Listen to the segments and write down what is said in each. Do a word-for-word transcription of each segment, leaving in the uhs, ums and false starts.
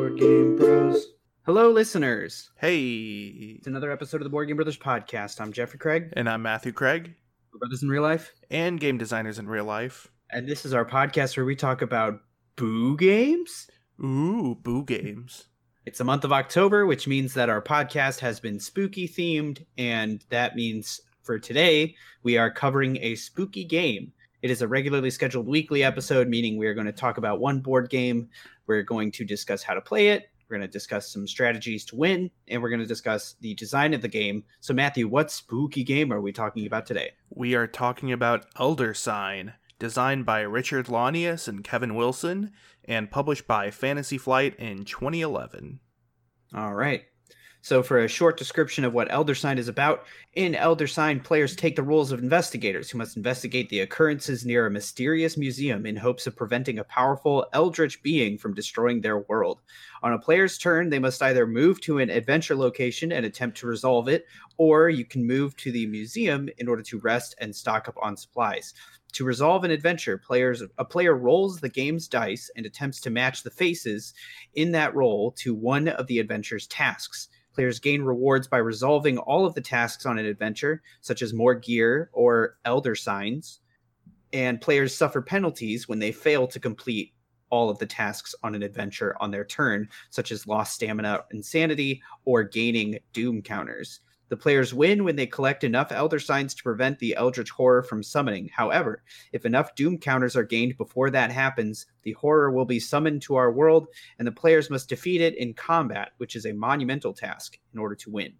Board Game Bros. Hello, listeners. Hey. It's another episode of the Board Game Brothers podcast. I'm Jeffrey Craig. And I'm Matthew Craig. We're brothers in real life. And game designers in real life. And this is our podcast where we talk about boo games. Ooh, boo games. It's the month of October, which means that our podcast has been spooky themed. And that means for today, we are covering a spooky game. It is a regularly scheduled weekly episode, meaning we are going to talk about one board game. We're going to discuss how to play it. We're going to discuss some strategies to win, and we're going to discuss the design of the game. So, Matthew, what spooky game are we talking about today? We are talking about Elder Sign, designed by Richard Launius and Kevin Wilson, and published by Fantasy Flight in twenty eleven. All right. So for a short description of what Elder Sign is about, in Elder Sign, players take the roles of investigators who must investigate the occurrences near a mysterious museum in hopes of preventing a powerful eldritch being from destroying their world. On a player's turn, they must either move to an adventure location and attempt to resolve it, or you can move to the museum in order to rest and stock up on supplies. To resolve an adventure, players a player rolls the game's dice and attempts to match the faces in that roll to one of the adventure's tasks. Players gain rewards by resolving all of the tasks on an adventure, such as more gear or elder signs, and players suffer penalties when they fail to complete all of the tasks on an adventure on their turn, such as lost stamina, insanity, or gaining doom counters. The players win when they collect enough elder signs to prevent the eldritch horror from summoning. However, if enough doom counters are gained before that happens, the horror will be summoned to our world, and the players must defeat it in combat, which is a monumental task in order to win.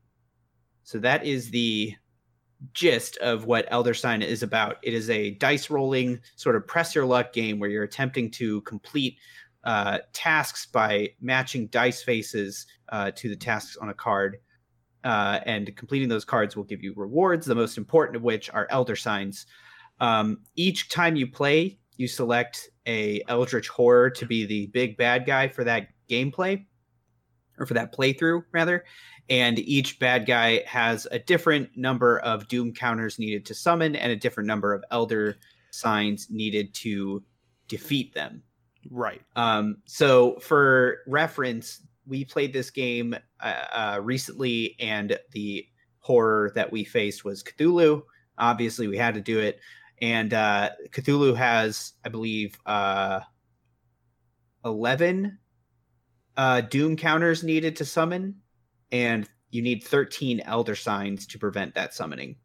So that is the gist of what Elder Sign is about. It is a dice rolling sort of press your luck game where you're attempting to complete uh, tasks by matching dice faces uh, to the tasks on a card. Uh, and completing those cards will give you rewards, the most important of which are Elder Signs. Um, each time you play, you select a Eldritch Horror to be the big bad guy for that gameplay, or for that playthrough, rather. And each bad guy has a different number of Doom counters needed to summon and a different number of Elder Signs needed to defeat them. Right. Um, so for reference, we played this game uh, uh, recently, and the horror that we faced was Cthulhu. Obviously, we had to do it. And uh, Cthulhu has, I believe, uh, eleven uh, Doom counters needed to summon, and you need thirteen Elder Signs to prevent that summoning.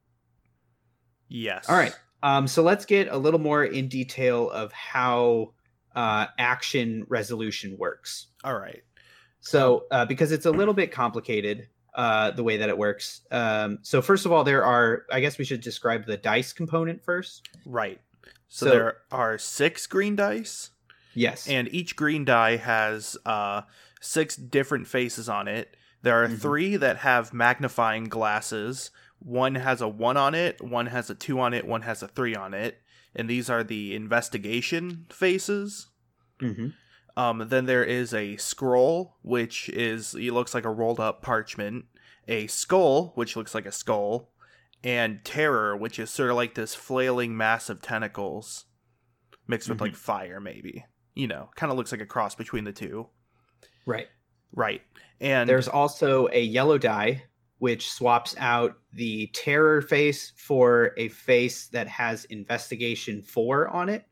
Yes. All right. Um, so let's get a little more in detail of how uh, action resolution works. All right. So, uh, because it's a little bit complicated, uh, the way that it works. Um, so first of all, there are, I guess we should describe the dice component first. Right. So, So- there are six green dice, Yes. and each green die has uh, six different faces on it. There are Mhm. three that have magnifying glasses. One has a one on it, one has a two on it, one has a three on it. And these are the investigation faces. Mm-hmm. Um, then there is a scroll, which is, it looks like a rolled up parchment, a skull, which looks like a skull, and terror, which is sort of like this flailing mass of tentacles mixed with Mhm. like fire, maybe. You know, kind of looks like a cross between the two. Right. Right. And There's also a yellow die, which swaps out the terror face for a face that has investigation four on it.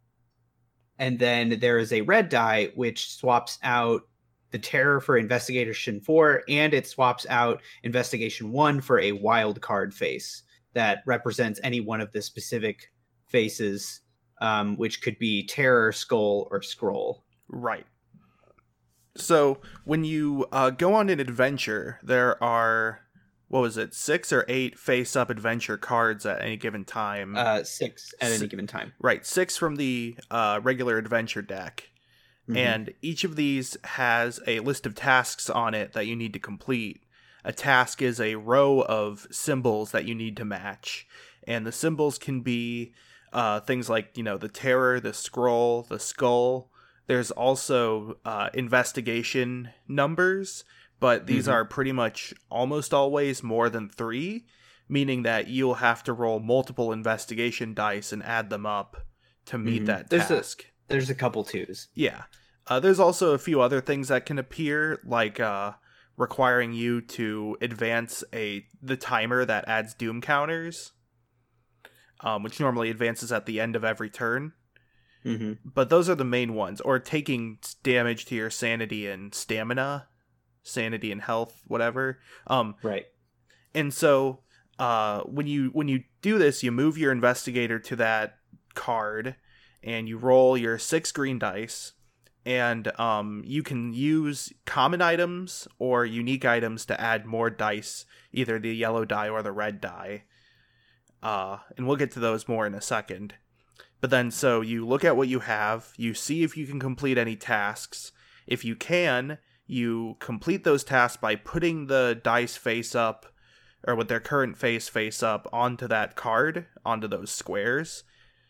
And then there is a red die, which swaps out the terror for investigation four, and it swaps out investigation one for a wild card face that represents any one of the specific faces, um, which could be terror, skull, or scroll. Right. So when you uh, go on an adventure, there are, what was it, six or eight face-up adventure cards at any given time. Uh, six at Si- any given time. Right, six from the uh, regular adventure deck. Mhm. And each of these has a list of tasks on it that you need to complete. A task is a row of symbols that you need to match. And the symbols can be uh, things like, you know, the terror, the scroll, the skull. There's also uh, investigation numbers, but these Mhm. are pretty much almost always more than three, meaning that you'll have to roll multiple investigation dice and add them up to meet Mhm. that There's a- task. There's a couple twos. Yeah. Uh, there's also a few other things that can appear, like uh, requiring you to advance a the timer that adds doom counters, um, which normally advances at the end of every turn. Mm-hmm. But those are the main ones. Or taking damage to your sanity and stamina, sanity and health, whatever. Um, Right. and so uh, when you when you do this, you move your investigator to that card, and you roll your six green dice. And um, you can use common items or unique items to add more dice, either the yellow die or the red die. Uh, and we'll get to those more in a second. But then, so you look at what you have, you see if you can complete any tasks. If you can, you complete those tasks by putting the dice face up, or with their current face face up, onto that card, onto those squares.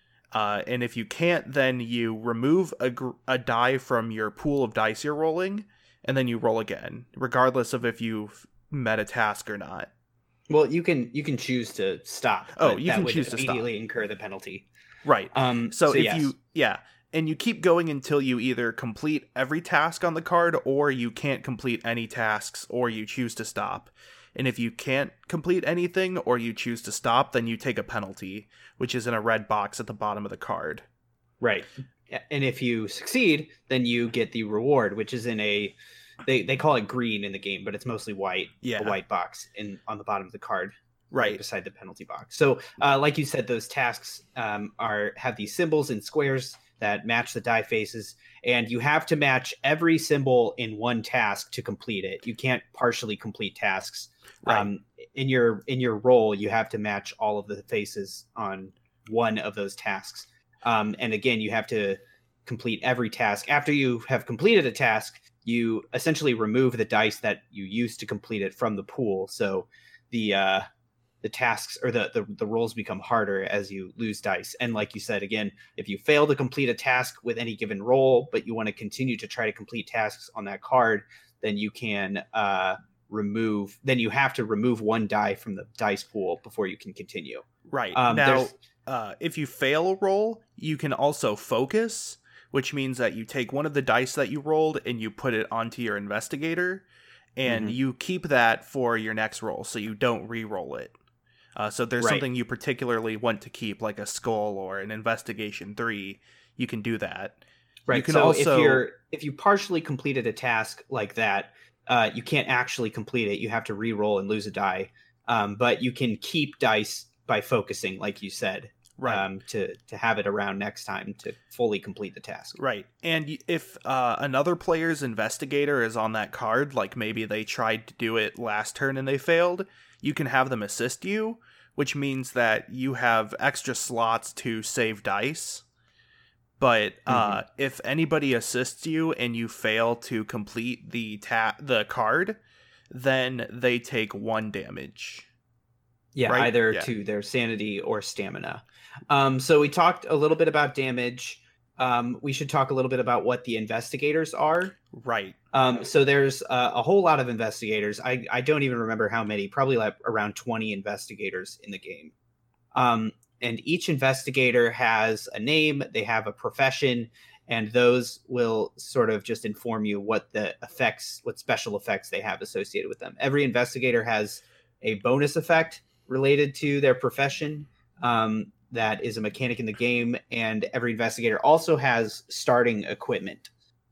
Uh, and if you can't, then you remove a, gr- a die from your pool of dice you're rolling, and then you roll again, regardless of if you've met a task or not. Well, you can you can choose to stop. Oh, you that can would choose to stop. immediately incur the penalty. Right. Um. So, So, if yes. you, yeah, and you keep going until you either complete every task on the card, or you can't complete any tasks, or you choose to stop. And if you can't complete anything, or you choose to stop, then you take a penalty, which is in a red box at the bottom of the card. Right. And if you succeed, then you get the reward, which is in a they, they call it green in the game, but it's mostly white. Yeah. A white box in on the bottom of the card. Right. Right beside the penalty box. So, uh, like you said, those tasks um, are have these symbols and squares that match the die faces, and you have to match every symbol in one task to complete it. You can't partially complete tasks. Right. Um, in your in your role, you have to match all of the faces on one of those tasks. Um, and again, you have to complete every task. After you have completed a task, you essentially remove the dice that you used to complete it from the pool. So the uh, the tasks or the, the the roles become harder as you lose dice. And like you said, again, if you fail to complete a task with any given role, but you want to continue to try to complete tasks on that card, then you can uh, remove. Then you have to remove one die from the dice pool before you can continue. Right. Um, now, there's- uh, if you fail a roll, you can also focus, which means that you take one of the dice that you rolled and you put it onto your investigator, and Mhm. you keep that for your next roll, so you don't re-roll it. Uh, so if there's Right. something you particularly want to keep, like a skull or an investigation three, you can do that. Right. You can so also, if you're if you partially completed a task like that, uh, you can't actually complete it. You have to re-roll and lose a die. Um, but you can keep dice by focusing, like you said, right. um, to to have it around next time to fully complete the task. Right. And y- if uh, another player's investigator is on that card, like maybe they tried to do it last turn and they failed, you can have them assist you, which means that you have extra slots to save dice. But uh, Mhm. if anybody assists you and you fail to complete the ta- the card, then they take one damage. Yeah, Right? either Yeah. to their sanity or stamina. Um, so we talked a little bit about damage. Um, we should talk a little bit about what the investigators are. Right. Um, so there's uh, a whole lot of investigators. I, I don't even remember how many, probably like around twenty investigators in the game. Um, and each investigator has a name, they have a profession, and those will sort of just inform you what the effects, what special effects they have associated with them. Every investigator has a bonus effect related to their profession. Um, that is a mechanic in the game, and every investigator also has starting equipment.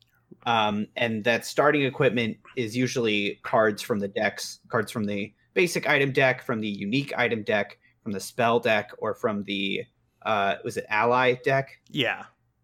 Um, and that starting equipment is usually cards from the decks, cards from the basic item deck, from the unique item deck, from the spell deck, or from the uh, was it ally deck? Yeah.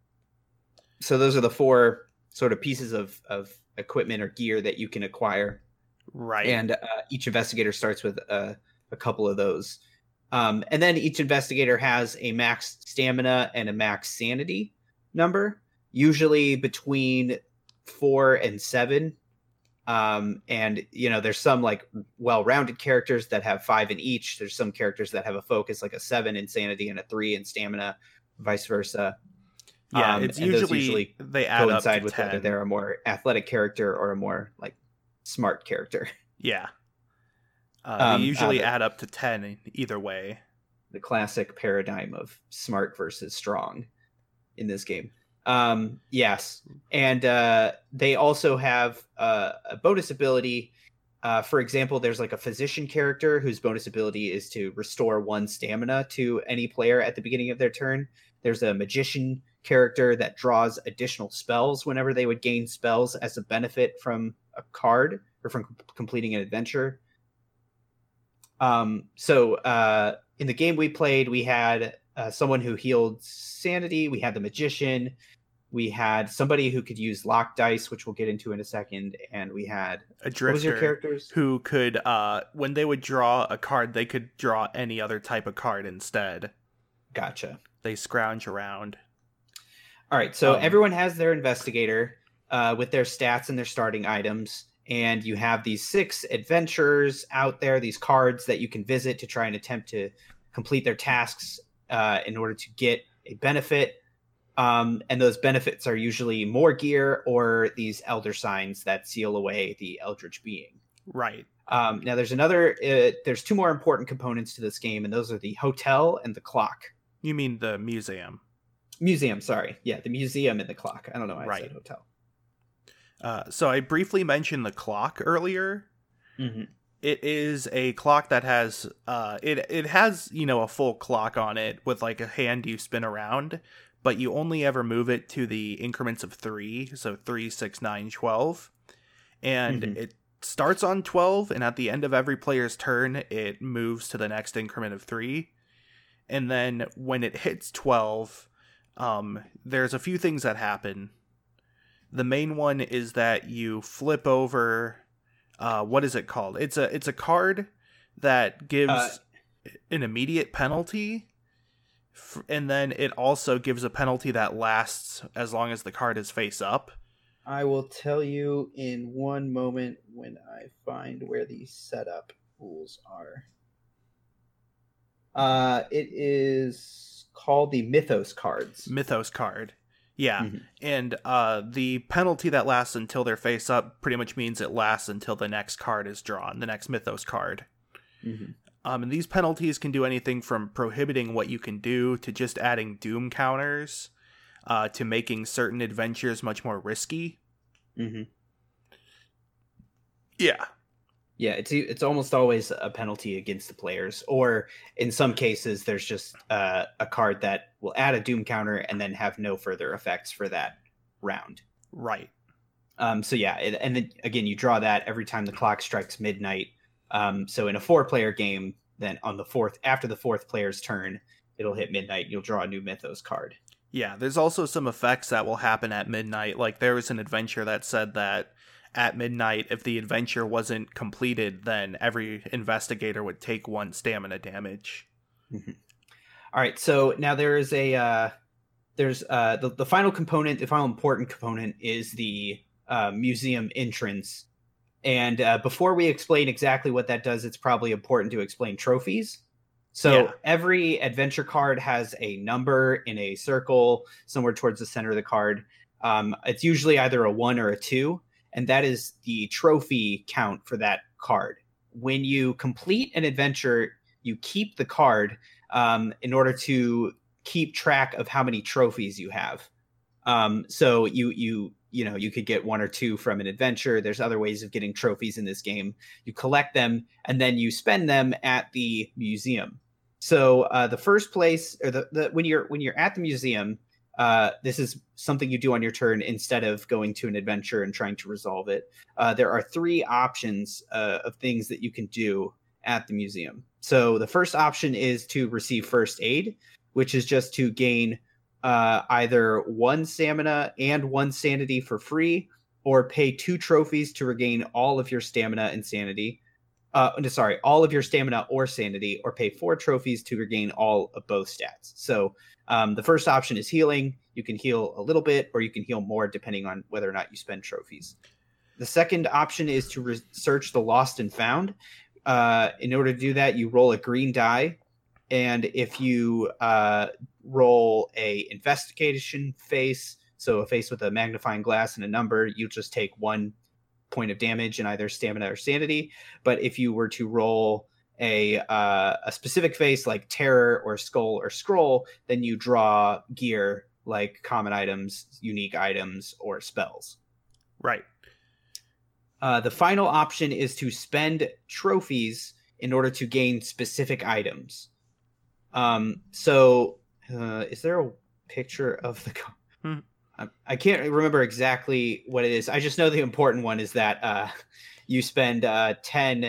So those are the four sort of pieces of of equipment or gear that you can acquire. Right. And uh, each investigator starts with a, a couple of those. Um, and then each investigator has a max stamina and a max sanity number, usually between four and seven. Um, and, you know, there's some like well-rounded characters that have five in each. There's some characters that have a focus like a seven in sanity and a three in stamina, vice versa. Yeah, Um, it's and those usually, usually they add up coincide to with ten. whether they're a more athletic character or a more like smart character. Yeah. Uh, Um, they usually uh, add up to ten in either way. The classic paradigm of smart versus strong in this game. Um, yes, and uh, they also have uh, a bonus ability. Uh, for example, there's like a physician character whose bonus ability is to restore one stamina to any player at the beginning of their turn. There's a magician character that draws additional spells whenever they would gain spells as a benefit from a card or from c- completing an adventure. Um, so uh, in the game we played, we had uh, someone who healed sanity. We had the magician. We had somebody who could use lock dice, which we'll get into in a second, and we had A what was your drifter characters? who could, uh, when they would draw a card, they could draw any other type of card instead. Gotcha. They scrounge around. All right, so Um, everyone has their investigator uh, with their stats and their starting items, and you have these six adventurers out there, these cards that you can visit to try and attempt to complete their tasks uh, in order to get a benefit. Um, and those benefits are usually more gear or these elder signs that seal away the eldritch being. Right. Um, now, there's another. Uh, there's two more important components to this game, and those are the hotel and the clock. You mean the museum? Museum, sorry. Yeah, the museum and the clock. I don't know why Right. I said hotel. Uh, so I briefly mentioned the clock earlier. Mm-hmm. It is a clock that has uh, it it has you know a full clock on it with like a hand you spin around, but you only ever move it to the increments of three, so three, six, nine, twelve, and Mhm. it starts on twelve, and at the end of every player's turn, it moves to the next increment of three, and then when it hits twelve, um, there's a few things that happen. The main one is that you flip over. Uh, what is it called? It's a it's a card that gives Uh, an immediate penalty, f- and then it also gives a penalty that lasts as long as the card is face up. I will tell you in one moment when I find where the setup rules are. Uh, it is called the Mythos cards. Mythos card. Yeah, Mhm. and uh, the penalty that lasts until they're face up pretty much means it lasts until the next card is drawn, the next Mythos card. Mhm. Um, and these penalties can do anything from prohibiting what you can do to just adding doom counters uh, to making certain adventures much more risky. Mhm. Yeah. Yeah, it's it's almost always a penalty against the players, or in some cases, there's just uh, a card that will add a doom counter and then have no further effects for that round. Right. Um, so yeah, it, and then again, you draw that every time the clock strikes midnight. Um, so in a four-player game, then on the fourth, after the fourth player's turn, it'll hit midnight. You'll draw a new Mythos card. Yeah, there's also some effects that will happen at midnight. Like there was an adventure that said that at midnight, if the adventure wasn't completed, then every investigator would take one stamina damage. Mm-hmm. All right, so now there is a uh, there's uh, the the final component, the final important component is the uh, museum entrance. And uh, before we explain exactly what that does, it's probably important to explain trophies. So Yeah. every adventure card has a number in a circle somewhere towards the center of the card. Um, it's usually either a one or a two, and that is the trophy count for that card. When you complete an adventure, you keep the card um, in order to keep track of how many trophies you have. Um, so you you you know you could get one or two from an adventure. There's other ways of getting trophies in this game. You collect them and then you spend them at the museum. So uh, the first place, or the, the when you're when you're at the museum, uh, this is something you do on your turn instead of going to an adventure and trying to resolve it. Uh, there are three options uh, of things that you can do at the museum. So the first option is to receive first aid, which is just to gain uh, either one stamina and one sanity for free, or pay two trophies to regain all of your stamina and sanity. Uh, no, sorry, all of your stamina or sanity, or pay four trophies to regain all of both stats. So um, the first option is healing. You can heal a little bit, or you can heal more depending on whether or not you spend trophies. The second option is to research the lost and found. Uh, in order to do that, you roll a green die, and if you uh, roll a investigation face, so a face with a magnifying glass and a number, you'll just take one point of damage in either stamina or sanity. But if you were to roll a uh, a specific face like terror or skull or scroll, then you draw gear like common items, unique items, or spells. Right. Uh, the final option is to spend trophies in order to gain specific items. Um, so, uh, is there a picture of the... Co- hmm. I, I can't remember exactly what it is. I just know the important one is that uh, you spend uh, ten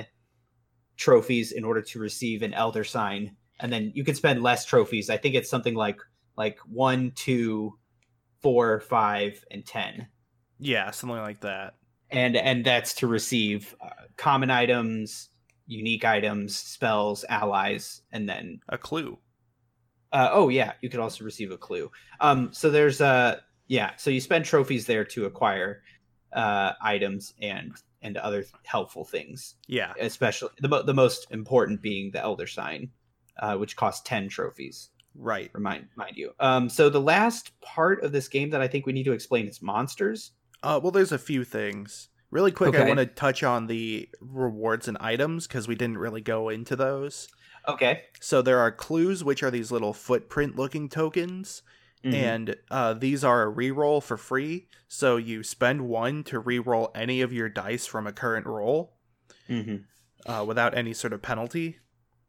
trophies in order to receive an Elder Sign, and then you can spend less trophies. I think it's something like like one, two, four, five, and ten. Yeah, something like that. And and that's to receive uh, common items, unique items, spells, allies, and then a clue. Uh, oh yeah, you could also receive a clue. Um, so there's uh yeah, so you spend trophies there to acquire uh, items and and other helpful things. Yeah, especially the mo- the most important being the Elder Sign, uh, which costs ten trophies. Right. Remind mind you. Um, so the last part of this game that I think we need to explain is monsters. Uh, well, there's a few things. Really quick, Okay. I want to touch on the rewards and items because we didn't really go into those. Okay. So there are clues, which are these little footprint-looking tokens, mm-hmm. and uh, these are a reroll for free. So you spend one to reroll any of your dice from a current roll mm-hmm. uh, without any sort of penalty.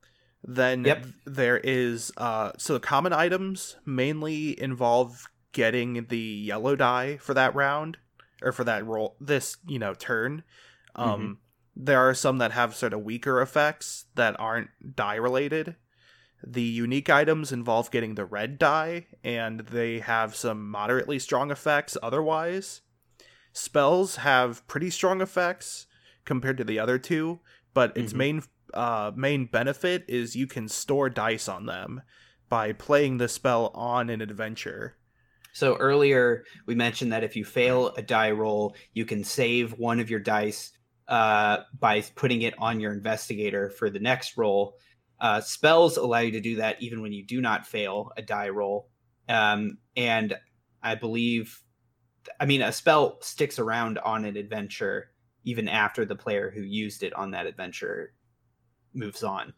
Then yep. there is uh, so common items mainly involve getting the yellow die for that round. Or for that roll, this, you know, turn. Um, mm-hmm. There are some that have sort of weaker effects that aren't die related. The unique items involve getting the red die, and they have some moderately strong effects otherwise. Spells have pretty strong effects compared to the other two, but its mm-hmm. main uh, main benefit is you can store dice on them by playing the spell on an adventure. So earlier we mentioned that if you fail a die roll, you can save one of your dice uh, by putting it on your investigator for the next roll. Uh, spells allow you to do that even when you do not fail a die roll. Um, and I believe, I mean, a spell sticks around on an adventure even after the player who used it on that adventure moves on.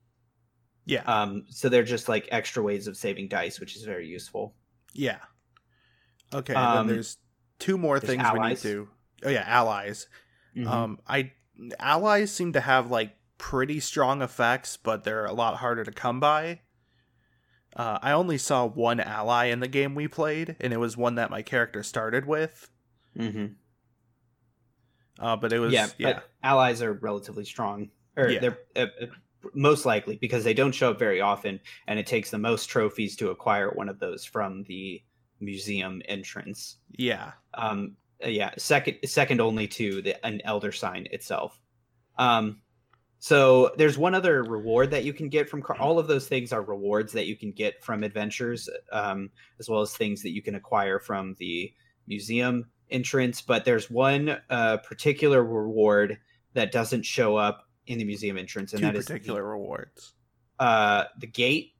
Yeah. Um, so they're just like extra ways of saving dice, which is very useful. Yeah. Okay, um, and then there's two more things allies. we need to... Oh yeah, allies. Mm-hmm. Um, I allies seem to have like pretty strong effects, but they're a lot harder to come by. Uh, I only saw one ally in the game we played, and it was one that my character started with. Mm-hmm. Uh, but it was... Yeah, yeah. But allies are relatively strong. Or yeah. they're... Uh, most likely, because they don't show up very often, and it takes the most trophies to acquire one of those from the museum entrance. Yeah. Um. Yeah. Second. Second only to the an Elder Sign itself. Um. So there's one other reward that you can get from car- all of those things are rewards that you can get from adventures, um, as well as things that you can acquire from the museum entrance. But there's one uh, particular reward that doesn't show up in the museum entrance, and Two that is particular the, rewards. Uh, the gate.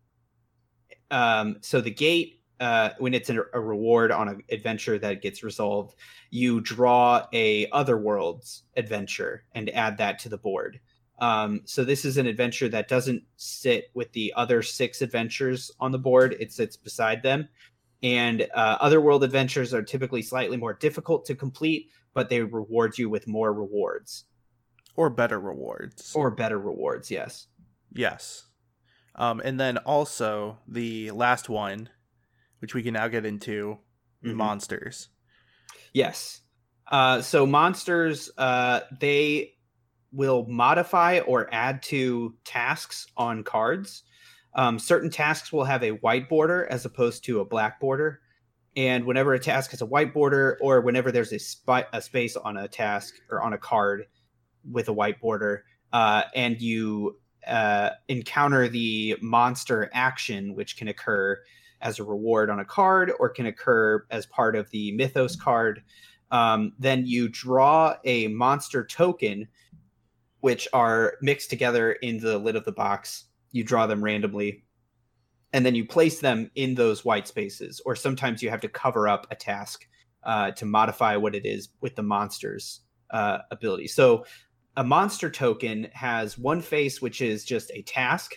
Um. So the gate. Uh, when it's a, a reward on an adventure that gets resolved, you draw a Otherworlds adventure and add that to the board. Um, so this is an adventure that doesn't sit with the other six adventures on the board. It sits beside them. And uh, Otherworld adventures are typically slightly more difficult to complete, but they reward you with more rewards. Or better rewards. Or better rewards, yes. Yes. Um, and then also the last one, which we can now get into, mm-hmm. monsters. Yes. Uh, so monsters, uh, they will modify or add to tasks on cards. Um, certain tasks will have a white border as opposed to a black border. And whenever a task has a white border, or whenever there's a, sp- a space on a task or on a card with a white border, uh, and you uh, encounter the monster action, which can occur as a reward on a card or can occur as part of the Mythos card, um, then you draw a monster token, which are mixed together in the lid of the box. You draw them randomly, and then you place them in those white spaces, or sometimes you have to cover up a task uh, to modify what it is with the monster's uh, ability. So a monster token has one face, which is just a task,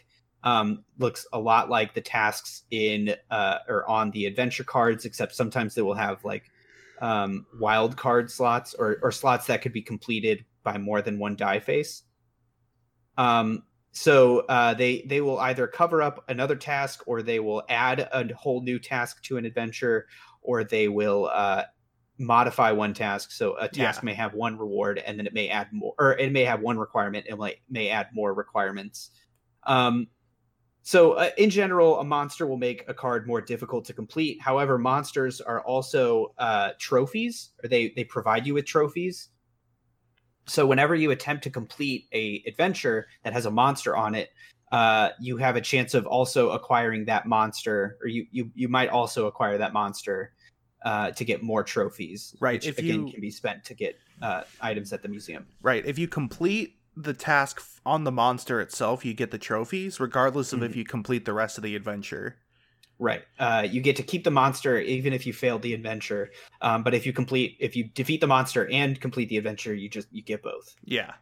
Um, looks a lot like the tasks in uh, or on the adventure cards, except sometimes they will have like um, wild card slots or, or slots that could be completed by more than one die face. Um, so uh, they they will either cover up another task, or they will add a whole new task to an adventure, or they will uh, modify one task. So a task Yeah. may have one reward, and then it may add more, or it may have one requirement, and like may add more requirements. Um, so uh, in general, a monster will make a card more difficult to complete. However, monsters are also uh, trophies, or they they provide you with trophies. So whenever you attempt to complete a adventure that has a monster on it, uh, you have a chance of also acquiring that monster, or you you you might also acquire that monster uh, to get more trophies, Right. which If again you can be spent to get uh, items at the museum. right, if you complete the task f- on the monster itself, you get the trophies, regardless of Mhm. if you complete the rest of the adventure. Right. Uh, you get to keep the monster even if you failed the adventure. Um, but if you complete, if you defeat the monster and complete the adventure, you just you get both. Yeah.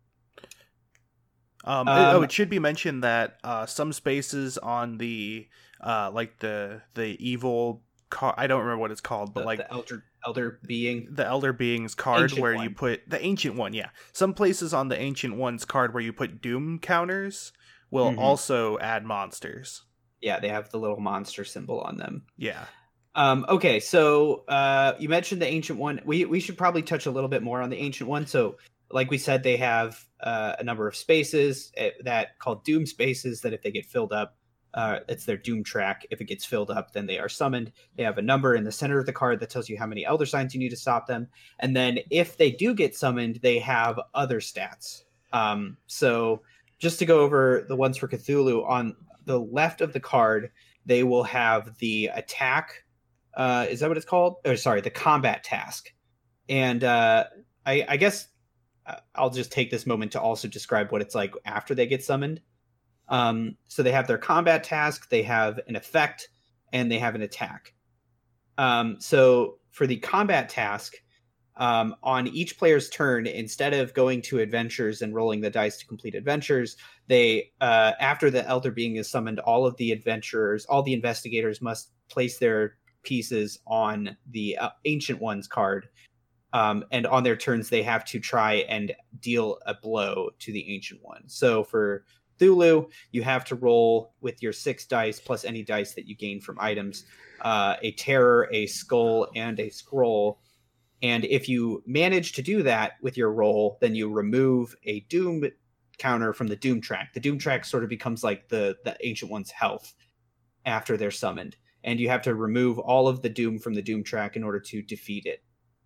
Um, it- oh, Um, it should be mentioned that uh, some spaces on the uh, like the the evil car, I don't remember what it's called, but the, like the elder elder being the elder beings card ancient where you one. put the ancient one, yeah. Some places on the ancient one's card where you put doom counters will Mhm. also add monsters. Yeah, they have the little monster symbol on them. Yeah. Um, okay, so uh, you mentioned the ancient one. We we should probably touch a little bit more on the ancient one. So, like we said, they have uh, a number of spaces uh, that called doom spaces. That if they get filled up, uh, it's their doom track. If it gets filled up, then they are summoned. They have a number in the center of the card that tells you how many elder signs you need to stop them. And then if they do get summoned, they have other stats. Um, so just to go over the ones for Cthulhu, on the left of the card, they will have the attack. Uh, is that what it's called? Or sorry, the combat task. And uh, I, I guess uh, I'll just take this moment to also describe what it's like after they get summoned. Um, so they have their combat task, they have an effect, and they have an attack. Um, so for the combat task, um, on each player's turn, instead of going to adventures and rolling the dice to complete adventures, they uh, after the elder being is summoned, all of the adventurers, all the investigators must place their pieces on the uh, ancient one's card, um, and on their turns they have to try and deal a blow to the ancient one. So for Cthulhu, you have to roll with your six dice plus any dice that you gain from items, uh, a terror, a skull, and a scroll. And if you manage to do that with your roll, then you remove a doom counter from the doom track. The doom track sort of becomes like the the ancient one's health after they're summoned, and you have to remove all of the doom from the doom track in order to defeat it.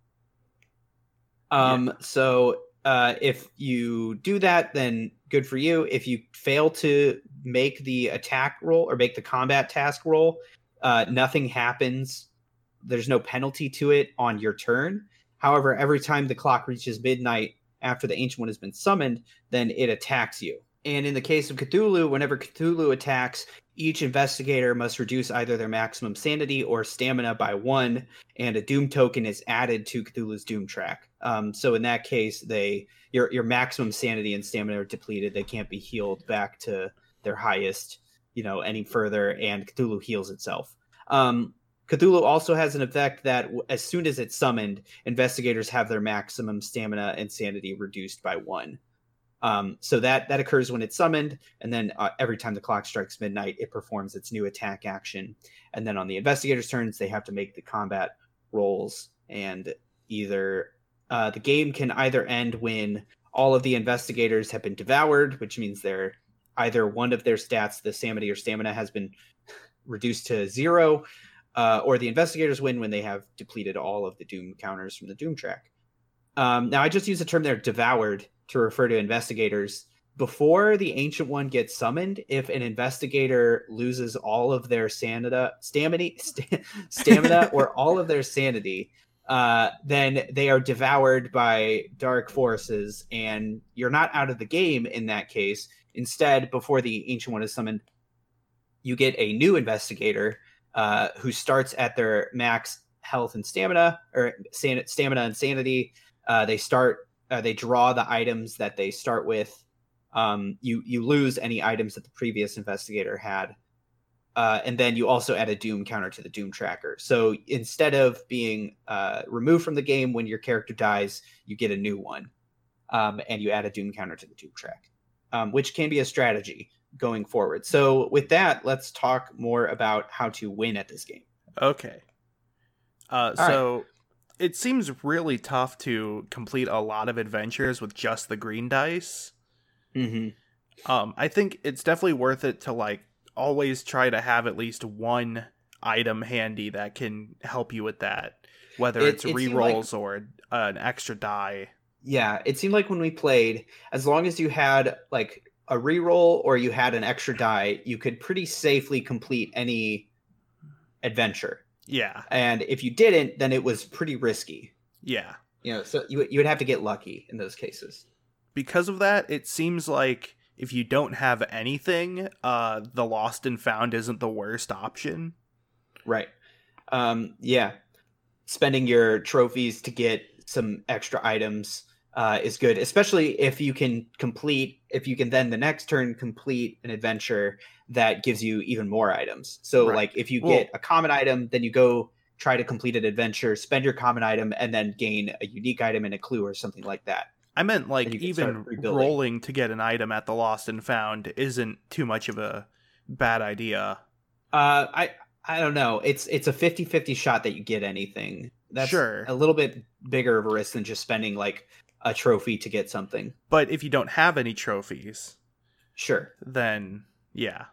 Um, Yeah. so uh, if you do that, then good for you. If you fail to make the attack roll or make the combat task roll, uh, nothing happens. There's no penalty to it on your turn. However, every time the clock reaches midnight after the ancient one has been summoned, then it attacks you. And in the case of Cthulhu, whenever Cthulhu attacks, each investigator must reduce either their maximum sanity or stamina by one, and a doom token is added to Cthulhu's doom track. Um, so in that case, they your your maximum sanity and stamina are depleted. They can't be healed back to their highest, you know, any further, and Cthulhu heals itself. Um, Cthulhu also has an effect that w- as soon as it's summoned, investigators have their maximum stamina and sanity reduced by one. Um, so that that occurs when it's summoned, and then uh, every time the clock strikes midnight, it performs its new attack action. And then on the investigators' turns, they have to make the combat rolls, and either uh, the game can either end when all of the investigators have been devoured, which means they're either one of their stats, the sanity or stamina, has been reduced to zero, uh, or the investigators win when they have depleted all of the doom counters from the doom track. Um, now, I just use the term there, devoured, to refer to investigators. Before the ancient one gets summoned, if an investigator loses all of their sanity, stamina, st- stamina, or all of their sanity, uh, then they are devoured by dark forces, and you're not out of the game in that case. Instead, before the ancient one is summoned, you get a new investigator uh, who starts at their max health and stamina, or san- stamina and sanity. Uh, they start, uh, they draw the items that they start with um, you you lose any items that the previous investigator had. Uh, and then you also add a doom counter to the doom tracker. So instead of being uh, removed from the game when your character dies, you get a new one, um, and you add a doom counter to the doom track, um, which can be a strategy going forward. So with that, let's talk more about how to win at this game. Okay. Uh, so right. It seems really tough to complete a lot of adventures with just the green dice. Mm-hmm. Um, I think it's definitely worth it to like always try to have at least one item handy that can help you with that, whether it, it's it rerolls like, or uh, an extra die. Yeah, it seemed like when we played, as long as you had like a reroll or you had an extra die, you could pretty safely complete any adventure. Yeah. And if you didn't, then it was pretty risky. Yeah. You know, so you, you would have to get lucky in those cases. Because of that, it seems like if you don't have anything, uh, the lost and found isn't the worst option. Right. Um, yeah. Spending your trophies to get some extra items uh, is good, especially if you can complete, if you can then the next turn complete an adventure that gives you even more items. So right. like if you well, get a common item, then you go try to complete an adventure, spend your common item, and then gain a unique item and a clue or something like that. I meant like even rolling to get an item at the lost and found isn't too much of a bad idea. Uh, I I don't know. It's it's a fifty-fifty shot that you get anything. That's sure. a little bit bigger of a risk than just spending like a trophy to get something. But if you don't have any trophies, sure, then yeah.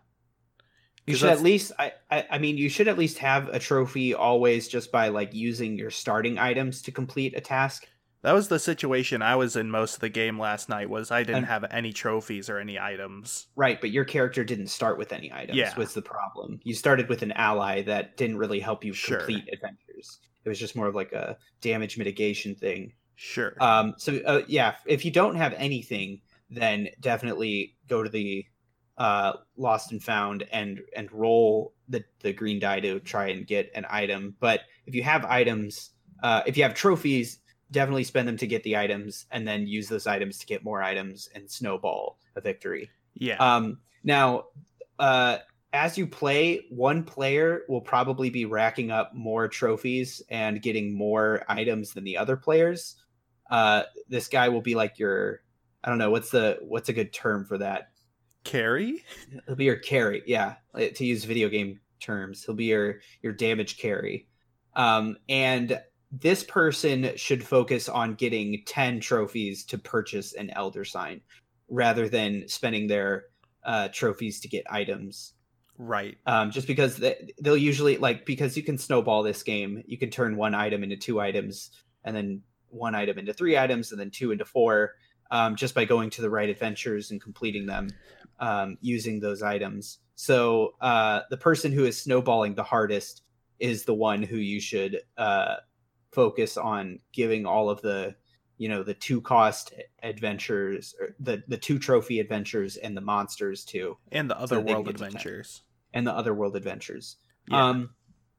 You should at least I, I I mean you should at least have a trophy always just by like using your starting items to complete a task. That was the situation I was in most of the game last night, was I didn't and, have any trophies or any items. Right, but your character didn't start with any items, yeah. was the problem. You started with an ally that didn't really help you sure. complete adventures. It was just more of like a damage mitigation thing. Sure. Um. So, uh, yeah, if you don't have anything, then definitely go to the uh, Lost and Found and and roll the, the green die to try and get an item. But if you have items, uh, if you have trophies, definitely spend them to get the items and then use those items to get more items and snowball a victory. Yeah. Um, now, uh, as you play, one player will probably be racking up more trophies and getting more items than the other players. Uh, this guy will be like your, I don't know, what's the, what's a good term for that? Carry? He'll be your carry. Yeah. To use video game terms, he'll be your, your damage carry. Um, and this person should focus on getting ten trophies to purchase an Elder Sign rather than spending their uh, trophies to get items. Right. Um, just because they, they'll usually, like, because you can snowball this game, you can turn one item into two items, and then one item into three items, and then two into four, um, just by going to the right adventures and completing them um, using those items. So uh, the person who is snowballing the hardest is the one who you should uh, focus on giving all of the, you know, the two cost adventures, or the, the two trophy adventures and the monsters too. And the other so world adventures. And the other world adventures. Yeah. Um,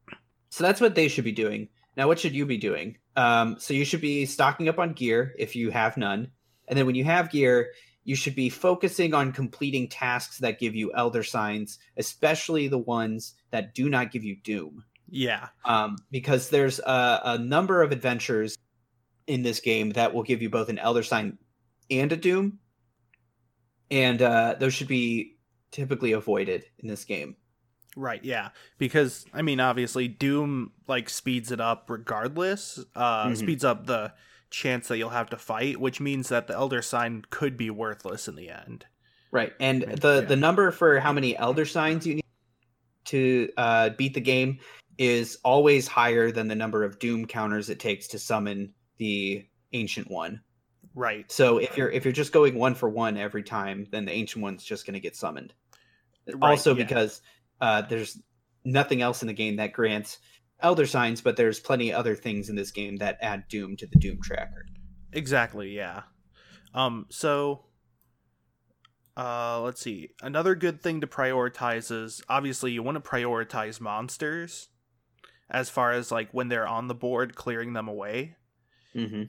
so that's what they should be doing. Now, what should you be doing? Um, so you should be stocking up on gear if you have none. And then when you have gear, you should be focusing on completing tasks that give you Elder Signs, especially the ones that do not give you Doom. Yeah. Um, because there's a, a number of adventures in this game that will give you both an Elder Sign and a Doom. And uh, those should be typically avoided in this game. Right, yeah. Because, I mean, obviously, Doom, like, speeds it up regardless. Uh, mm-hmm. Speeds up the chance that you'll have to fight, which means that the Elder Sign could be worthless in the end. Right, and the, yeah. the number for how many Elder Signs you need to uh, beat the game is always higher than the number of Doom counters it takes to summon the Ancient One. Right. So if you're if you're just going one for one every time, then the Ancient One's just going to get summoned. Right, also, yeah. because uh, there's nothing else in the game that grants Elder Signs, but there's plenty of other things in this game that add Doom to the Doom tracker. Exactly, yeah. Um. So, uh, let's see. Another good thing to prioritize is, obviously, you want to prioritize monsters as far as, like, when they're on the board, clearing them away. Mm-hmm.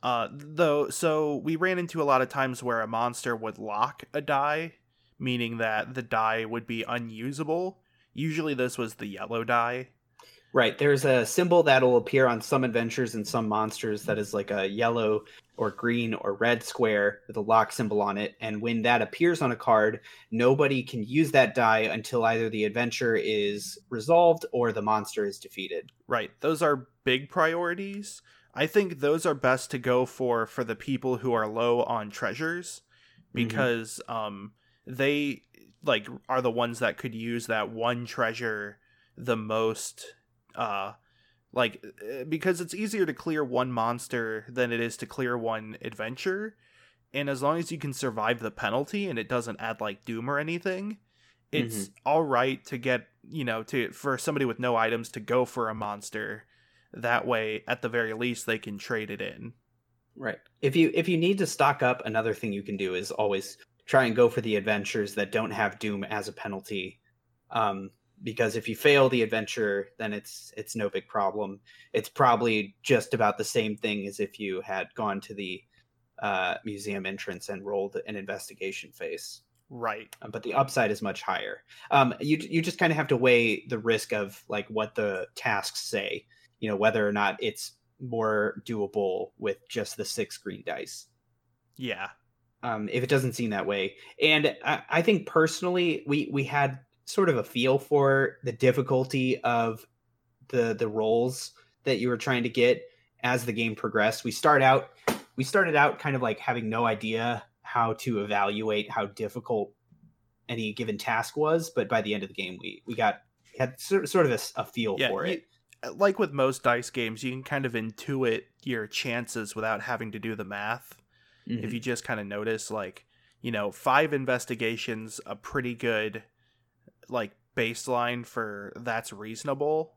Uh, though, so we ran into a lot of times where a monster would lock a die, meaning that the die would be unusable. Usually this was the yellow die. Right. There's a symbol that'll appear on some adventures and some monsters that is like a yellow or green or red square with a lock symbol on it. And when that appears on a card, nobody can use that die until either the adventure is resolved or the monster is defeated. Right. Those are big priorities. I think those are best to go for for the people who are low on treasures, because mm-hmm. um they like are the ones that could use that one treasure the most. Uh, like, because it's easier to clear one monster than it is to clear one adventure, and as long as you can survive the penalty and it doesn't add like doom or anything, it's mm-hmm. all right to get, you know, to for somebody with no items to go for a monster. That way, at the very least, they can trade it in. Right. If you if you need to stock up, another thing you can do is always try and go for the adventures that don't have doom as a penalty. Um. Because if you fail the adventure, then it's it's no big problem. It's probably just about the same thing as if you had gone to the uh, museum entrance and rolled an investigation phase. Right. Um, but the upside is much higher. Um, you you just kind of have to weigh the risk of like what the tasks say. You know, whether or not it's more doable with just the six green dice. Yeah. Um, if it doesn't seem that way, and I, I think personally, we we had sort of a feel for the difficulty of the the roles that you were trying to get as the game progressed. We start out we started out kind of like having no idea how to evaluate how difficult any given task was, but by the end of the game we we got had sort of a, a feel yeah, for you, it. Like with most dice games, you can kind of intuit your chances without having to do the math. Mm-hmm. If you just kind of notice, like, you know, five investigations, a pretty good like baseline for that's reasonable.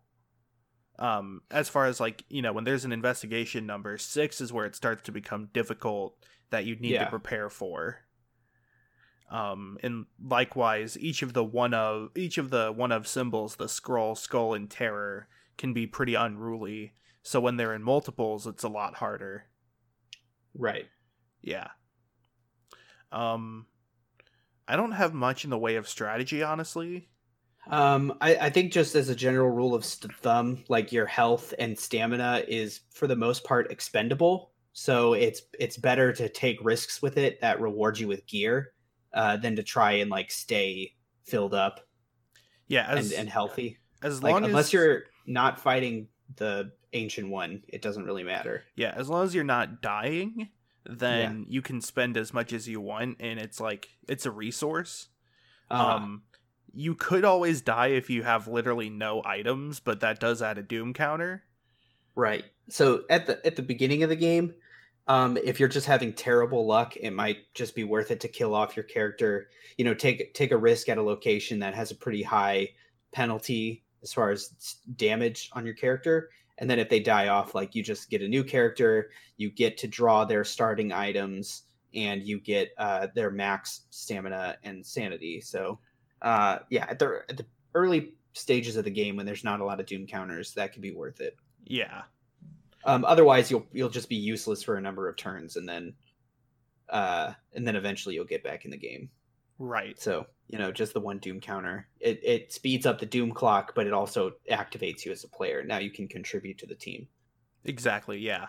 Um as far as like, you know, when there's an investigation number, six is where it starts to become difficult that you need yeah. to prepare for. Um and likewise, each of the one of each of the one of symbols, the scroll, skull, and terror, can be pretty unruly. So when they're in multiples, it's a lot harder. Right. Yeah. Um I don't have much in the way of strategy, honestly. Um, I, I think just as a general rule of st- thumb, like your health and stamina is for the most part expendable. So it's it's better to take risks with it that reward you with gear uh, than to try and like stay filled up. Yeah, as, and, and healthy. As like, long as unless you're not fighting the ancient one, it doesn't really matter. Yeah, as long as you're not dying, then yeah. you can spend as much as you want, and it's like it's a resource. Uh, um, you could always die if you have literally no items, but that does add a doom counter. Right. So at the at the beginning of the game, um, if you're just having terrible luck, it might just be worth it to kill off your character. You know, take take a risk at a location that has a pretty high penalty as far as damage on your character. And then if they die off, like, you just get a new character, you get to draw their starting items, and you get uh, their max stamina and sanity. So, uh, yeah, at the, at the early stages of the game, when there's not a lot of doom counters, that could be worth it. Yeah. Um, otherwise, you'll you'll just be useless for a number of turns, and then, uh, and then eventually you'll get back in the game. Right. So, you know, just the one doom counter. It it speeds up the doom clock, but it also activates you as a player. Now you can contribute to the team. Exactly, yeah.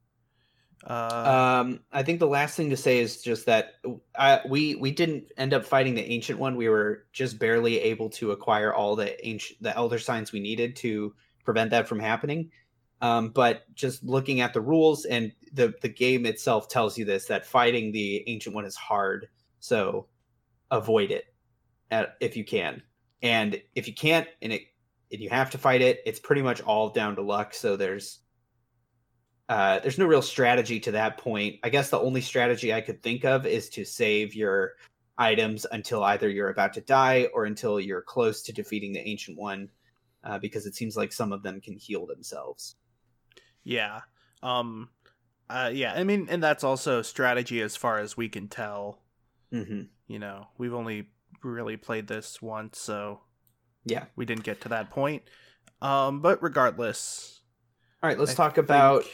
Uh... Um, I think the last thing to say is just that I, we we didn't end up fighting the ancient one. We were just barely able to acquire all the ancient the elder signs we needed to prevent that from happening. Um, but just looking at the rules, and the the game itself tells you this, that fighting the ancient one is hard. So avoid it at, if you can. And if you can't, and it and you have to fight it, it's pretty much all down to luck. So there's uh, there's no real strategy to that point. I guess the only strategy I could think of is to save your items until either you're about to die or until you're close to defeating the ancient one, uh, because it seems like some of them can heal themselves. Yeah. Um, uh, yeah, I mean, and that's also strategy as far as we can tell. Mm-hmm. You know, we've only really played this once, so yeah, we didn't get to that point. Um, but regardless, all right, let's I talk about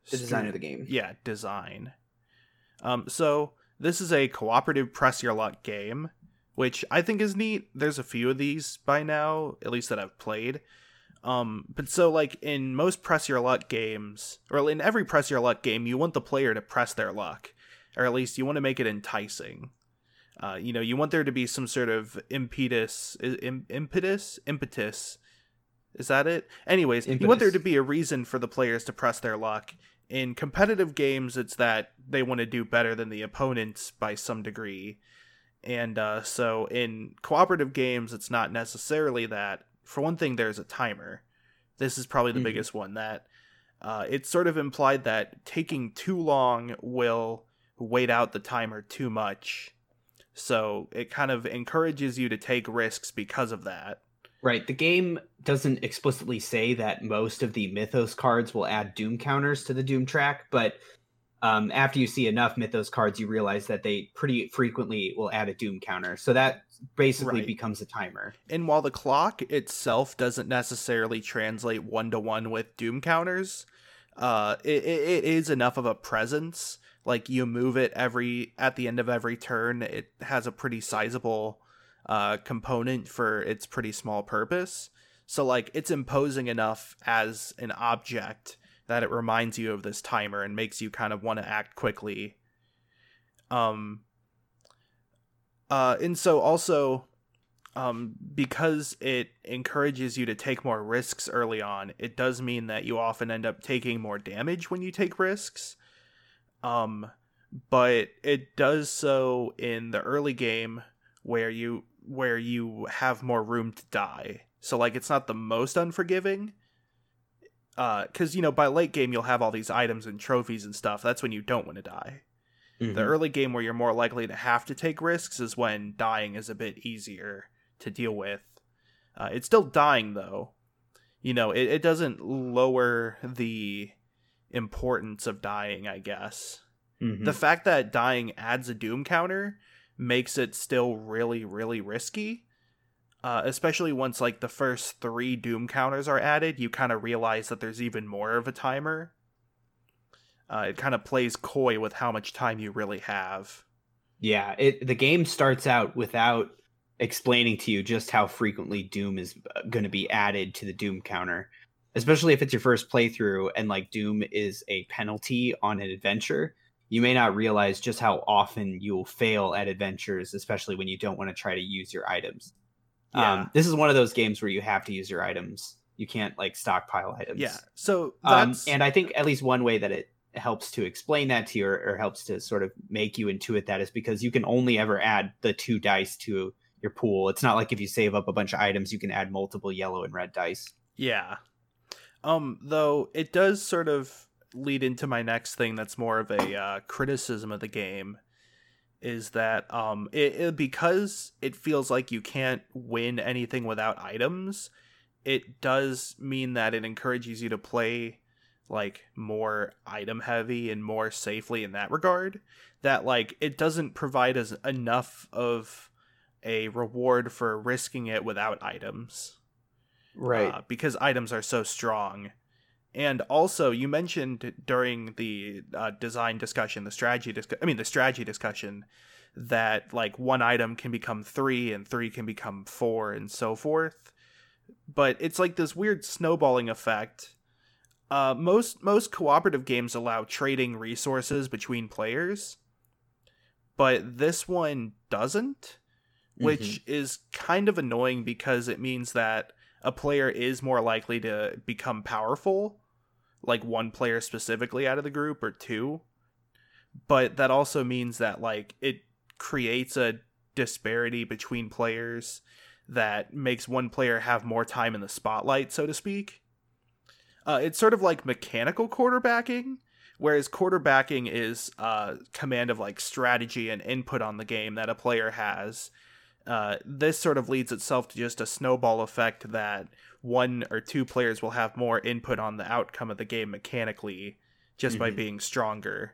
The design of the game. Yeah, design. Um, so this is a cooperative press your luck game, which I think is neat. There's a few of these by now, at least that I've played. Um, but so like in most press your luck games, or in every press your luck game, you want the player to press their luck, or at least you want to make it enticing. Uh, you know, you want there to be some sort of impetus, im- impetus, impetus. Is that it? Anyways, impetus. You want there to be a reason for the players to press their luck. In competitive games, it's that they want to do better than the opponents by some degree. And uh, so in cooperative games, it's not necessarily that. For one thing, there's a timer. This is probably the mm-hmm. biggest one. That uh, it's sort of implied that taking too long will wait out the timer too much. So it kind of encourages you to take risks because of that. Right. The game doesn't explicitly say that most of the Mythos cards will add Doom counters to the Doom track, but um, after you see enough Mythos cards, you realize that they pretty frequently will add a Doom counter. So that basically right. becomes a timer. And while the clock itself doesn't necessarily translate one-to-one with Doom counters, uh, it, it is enough of a presence. Like, you move it every at the end of every turn. It has a pretty sizable uh, component for its pretty small purpose. So, like, it's imposing enough as an object that it reminds you of this timer and makes you kind of want to act quickly. Um, uh, and so also, um, because it encourages you to take more risks early on, it does mean that you often end up taking more damage when you take risks. Um, but it does so in the early game where you where you have more room to die. So, like, it's not the most unforgiving. Uh, because, you know, by late game, you'll have all these items and trophies and stuff. That's when you don't want to die. Mm-hmm. The early game where you're more likely to have to take risks is when dying is a bit easier to deal with. Uh, it's still dying, though. You know, it, it doesn't lower the importance of dying, I guess. Mm-hmm. The fact that dying adds a Doom counter makes it still really, really risky. Uh, especially once, like, the first three Doom counters are added, you kind of realize that there's even more of a timer. Uh, it kind of plays coy with how much time you really have. Yeah, it the game starts out without explaining to you just how frequently Doom is going to be added to the Doom counter. Especially if it's your first playthrough and, like, Doom is a penalty on an adventure. You may not realize just how often you'll fail at adventures, especially when you don't want to try to use your items. Yeah. Um, this is one of those games where you have to use your items. You can't, like, stockpile items. Yeah. So that's... Um, and I think at least one way that it helps to explain that to you, or, or helps to sort of make you intuit that, is because you can only ever add the two dice to your pool. It's not like if you save up a bunch of items, you can add multiple yellow and red dice. Yeah. Um, though it does sort of lead into my next thing that's more of a uh, criticism of the game. Is that um it, it because it feels like you can't win anything without items, it does mean that it encourages you to play, like, more item heavy and more safely in that regard. That, like, it doesn't provide us enough of a reward for risking it without items. Right. Uh, because items are so strong. And also, you mentioned during the uh, design discussion, the strategy discussion, I mean, the strategy discussion, that, like, one item can become three and three can become four and so forth. But it's like this weird snowballing effect. Uh, most most cooperative games allow trading resources between players, but this one doesn't, which mm-hmm. is kind of annoying because it means that a player is more likely to become powerful. Like, one player specifically out of the group, or two. But that also means that, like, it creates a disparity between players that makes one player have more time in the spotlight, so to speak. Uh, it's sort of like mechanical quarterbacking, whereas quarterbacking is uh, command of, like, strategy and input on the game that a player has. Uh, this sort of leads itself to just a snowball effect that one or two players will have more input on the outcome of the game mechanically just mm-hmm. by being stronger.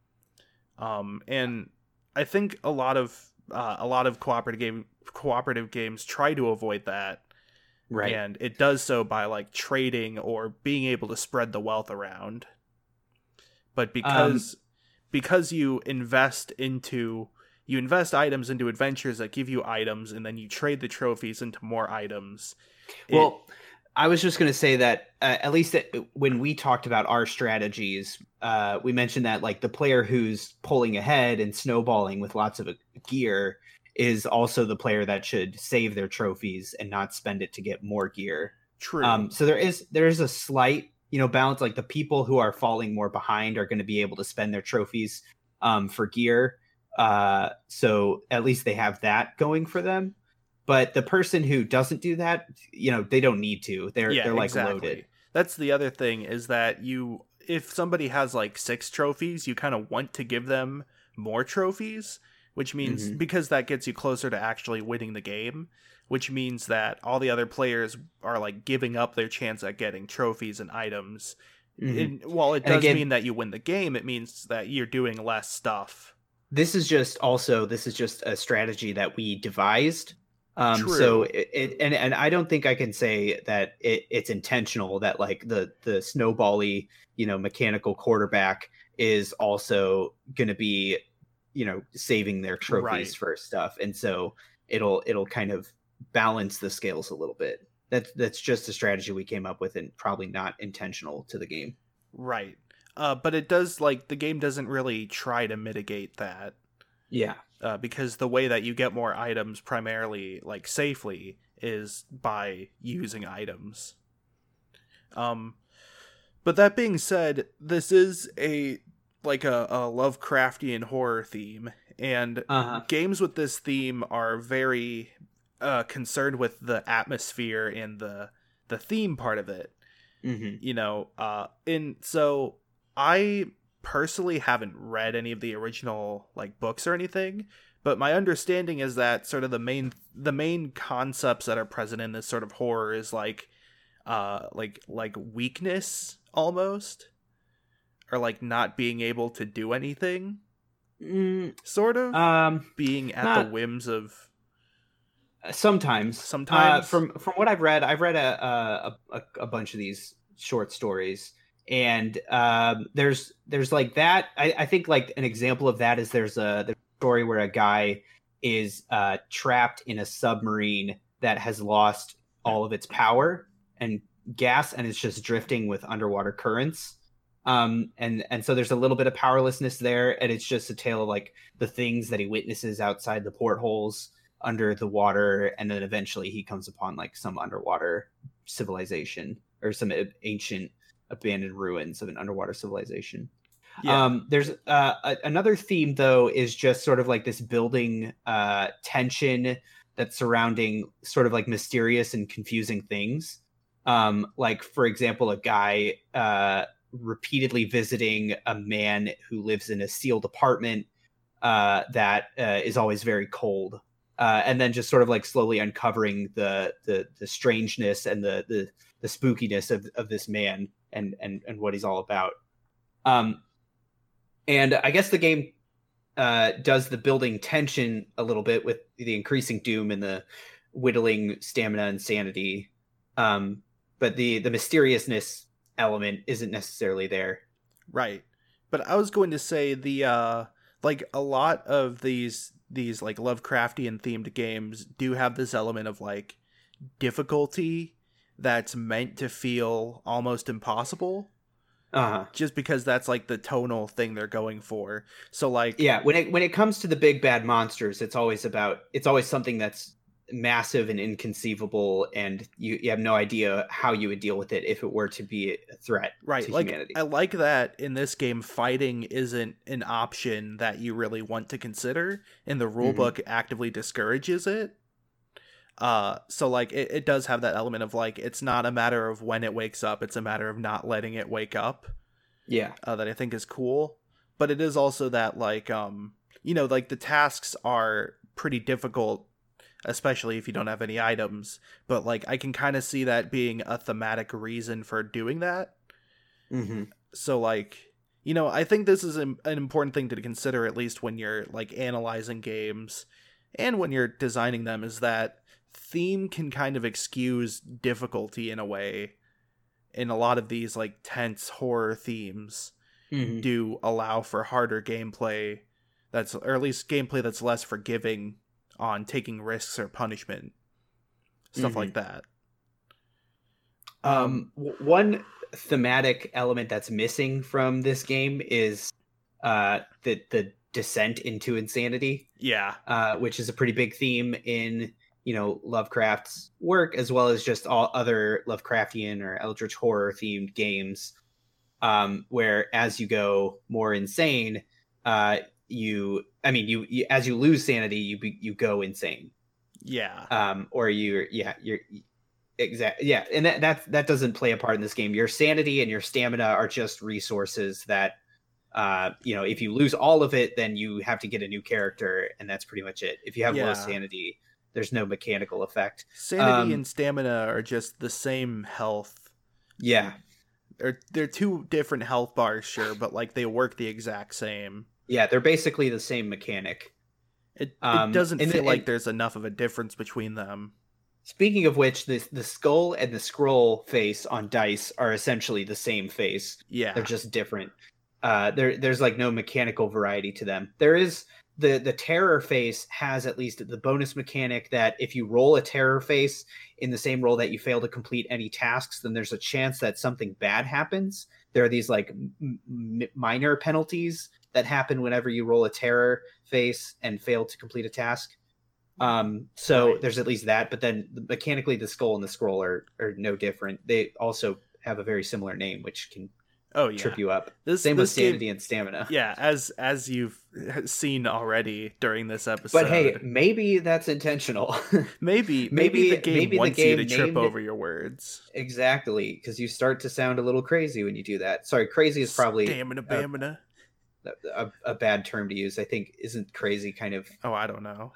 Um, and I think a lot of uh, a lot of cooperative game cooperative games try to avoid that. Right. And it does so by, like, trading or being able to spread the wealth around. but because um, because you invest into you invest items into adventures that give you items, and then you trade the trophies into more items. Well, it, I was just going to say that uh, at least that when we talked about our strategies, uh, we mentioned that like the player who's pulling ahead and snowballing with lots of gear is also the player that should save their trophies and not spend it to get more gear. True. Um, so there is there is a slight, you know, balance. Like the people who are falling more behind are going to be able to spend their trophies um, for gear. Uh, so at least they have that going for them. But the person who doesn't do that, you know, they don't need to. They're yeah, they're like exactly. loaded. That's the other thing, is that you, if somebody has like six trophies, you kind of want to give them more trophies, which means mm-hmm. because that gets you closer to actually winning the game, which means that all the other players are like giving up their chance at getting trophies and items. Mm-hmm. And while it does again, mean that you win the game, it means that you're doing less stuff. This is just also, this is just a strategy that we devised. Um, True. So it, it, and, and I don't think I can say that it, it's intentional that like the, the snowbally, you know, mechanical quarterback is also going to be, you know, saving their trophies right. for stuff. And so it'll, it'll kind of balance the scales a little bit. That's, that's just a strategy we came up with and probably not intentional to the game. Right. Uh, but it does, like, the game doesn't really try to mitigate that. Yeah. Uh, because the way that you get more items primarily, like, safely is by using items. Um, but that being said, this is a, like, a, a Lovecraftian horror theme, and uh-huh. games with this theme are very uh, concerned with the atmosphere and the, the theme part of it. Mm-hmm. You know, uh, and so... I personally haven't read any of the original like books or anything, but my understanding is that sort of the main the main concepts that are present in this sort of horror is like uh like like weakness almost, or like not being able to do anything, mm, sort of um being at not, the whims of sometimes sometimes uh, from from what I've read I've read a a, a, a bunch of these short stories. And um, there's there's like that. I, I think like an example of that is there's a, there's a story where a guy is uh, trapped in a submarine that has lost all of its power and gas, and it's just drifting with underwater currents. Um, and and so there's a little bit of powerlessness there, and it's just a tale of like the things that he witnesses outside the portholes under the water, and then eventually he comes upon like some underwater civilization or some ancient abandoned ruins of an underwater civilization. Yeah. Um, there's uh, a, another theme though is just sort of like this building uh, tension that's surrounding sort of like mysterious and confusing things. Um, like for example, a guy uh, repeatedly visiting a man who lives in a sealed apartment uh, that uh, is always very cold. Uh, and then just sort of like slowly uncovering the the, the strangeness and the, the the spookiness of, of this man and, and, and what he's all about. Um, and I guess the game uh, does the building tension a little bit with the increasing doom and the whittling stamina and sanity. Um, but the, the mysteriousness element isn't necessarily there. Right. But I was going to say the, uh, like a lot of these, these like Lovecraftian themed games do have this element of like difficulty that's meant to feel almost impossible. Uh-huh. Just because that's like the tonal thing they're going for. So like yeah, when it when it comes to the big bad monsters, it's always about it's always something that's massive and inconceivable, and you, you have no idea how you would deal with it if it were to be a threat right, to like, humanity. I like that in this game fighting isn't an option that you really want to consider, and the rulebook mm-hmm. actively discourages it. Uh, so like it, it does have that element of like it's not a matter of when it wakes up, it's a matter of not letting it wake up. Yeah. Uh, that I think is cool. But it is also that like um you know, like the tasks are pretty difficult, especially if you don't have any items. But like I can kind of see that being a thematic reason for doing that. Mm-hmm. So like, you know, I think this is an important thing to consider, at least when you're like analyzing games and when you're designing them, is that theme can kind of excuse difficulty in a way in a lot of these like tense horror themes. Mhm. do allow for harder gameplay that's, or at least gameplay that's less forgiving on taking risks or punishment, stuff Mhm. like that. Um, w- one thematic element that's missing from this game is uh, the the descent into insanity, Yeah, uh, which is a pretty big theme in you know Lovecraft's work, as well as just all other Lovecraftian or Eldritch horror themed games. Um, where as you go more insane, uh, you, I mean, you, you as you lose sanity, you be, you go insane, yeah, um, or you, yeah, you're exactly, yeah, and that that that doesn't play a part in this game. Your sanity and your stamina are just resources that uh, you know, if you lose all of it, then you have to get a new character, and that's pretty much it. If you have low yeah. sanity, there's no mechanical effect. Sanity Um, and stamina are just the same health. yeah, They're, they're two different health bars, sure, but like they work the exact same. yeah, they're basically the same mechanic. It it Um, doesn't and, feel like and there's enough of a difference between them. speaking of which, the the skull and the scroll face on dice are essentially the same face. They're Yeah, just different. Uh, there there's like no mechanical variety to them. There is the the terror face has at least the bonus mechanic that if you roll a terror face in the same roll that you fail to complete any tasks, then there's a chance that something bad happens. There are these like m- m- minor penalties that happen whenever you roll a terror face and fail to complete a task. Um, so right. there's at least that, but then mechanically the skull and the scroll are, are no different. They also have a very similar name, which can Oh yeah. trip you up. This Same with this game, sanity and stamina. yeah, as as you've seen already during this episode. But hey, maybe that's intentional. maybe, maybe maybe the game maybe the wants game you to trip named over it your words. exactly because you start to sound a little crazy when you do that. Sorry, crazy is probably Stamina, a, bamina. a, a bad term to use. I think isn't crazy kind of Oh, I don't know.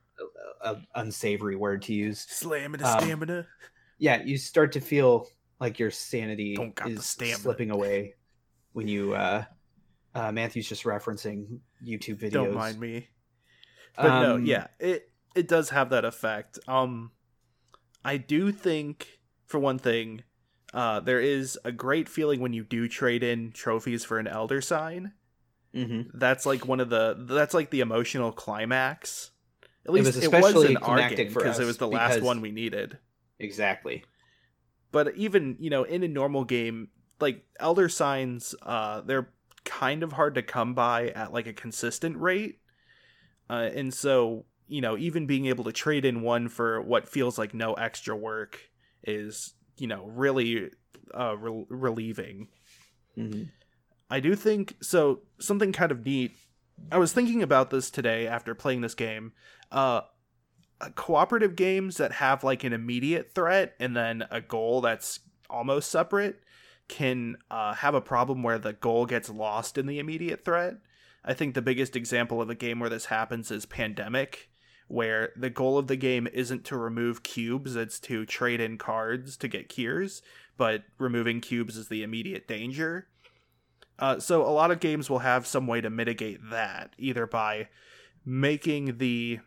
a, a unsavory word to use. Slamina, Um, stamina. Yeah, you start to feel like your sanity Don't got the is stamina. slipping away when you uh, uh Matthew's just referencing YouTube videos. Don't mind me. But um, no, yeah, it it does have that effect. Um, I do think, for one thing, uh, there is a great feeling when you do trade in trophies for an Elder Sign. Mm-hmm. That's like one of the that's like the emotional climax. At It least was it was, especially in our climactic game for because it us was the last because- one we needed. Exactly. But even, you know, in a normal game, like Elder Signs, uh, they're kind of hard to come by at like a consistent rate. Uh, and so, you know, even being able to trade in one for what feels like no extra work is, you know, really uh, re- relieving. Mm-hmm. I do think, so something kind of neat, I was thinking about this today after playing this game. Uh, cooperative games that have like an immediate threat and then a goal that's almost separate can uh, have a problem where the goal gets lost in the immediate threat. I think the biggest example of a game where this happens is Pandemic, where the goal of the game isn't to remove cubes, it's to trade in cards to get cures, but removing cubes is the immediate danger. Uh, so a lot of games will have some way to mitigate that, either by making the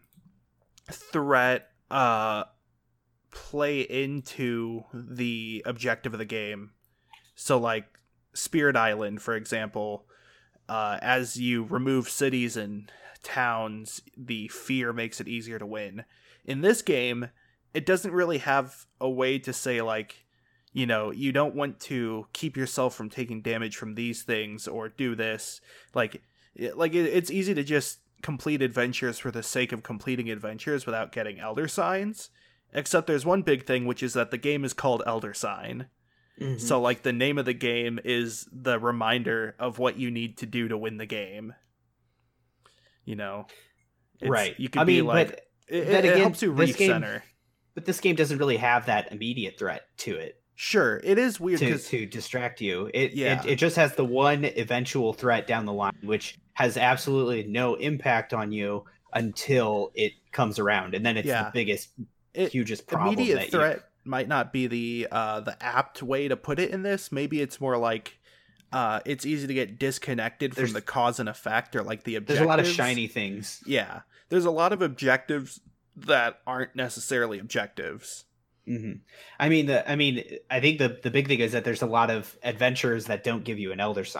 threat uh, play into the objective of the game. So like Spirit Island, for example, uh, as you remove cities and towns, the fear makes it easier to win. In this game, it doesn't really have a way to say like, you know, you don't want to keep yourself from taking damage from these things or do this. Like, like it, it's easy to just complete adventures for the sake of completing adventures without getting Elder Signs. Except there's one big thing, which is that the game is called Elder Sign. Mm-hmm. So, like, the name of the game is the reminder of what you need to do to win the game. You know? It's, right. You can I be mean, like, but it, then it again, helps you this game- recenter. But this game doesn't really have that immediate threat to it. Sure, it is weird to, cause, to distract you. It, Yeah. it it just has the one eventual threat down the line, which has absolutely no impact on you until it comes around, and then it's Yeah. the biggest, it, hugest problem. immediate that threat you... might not be the uh, the apt way to put it in this. Maybe it's more like uh, it's easy to get disconnected There's- from the cause and effect, or like the objectives. There's a lot of shiny things. Yeah, there's a lot of objectives that aren't necessarily objectives. Mm-hmm. I mean, the I mean, I think the the big thing is that there's a lot of adventures that don't give you an Elder Sign.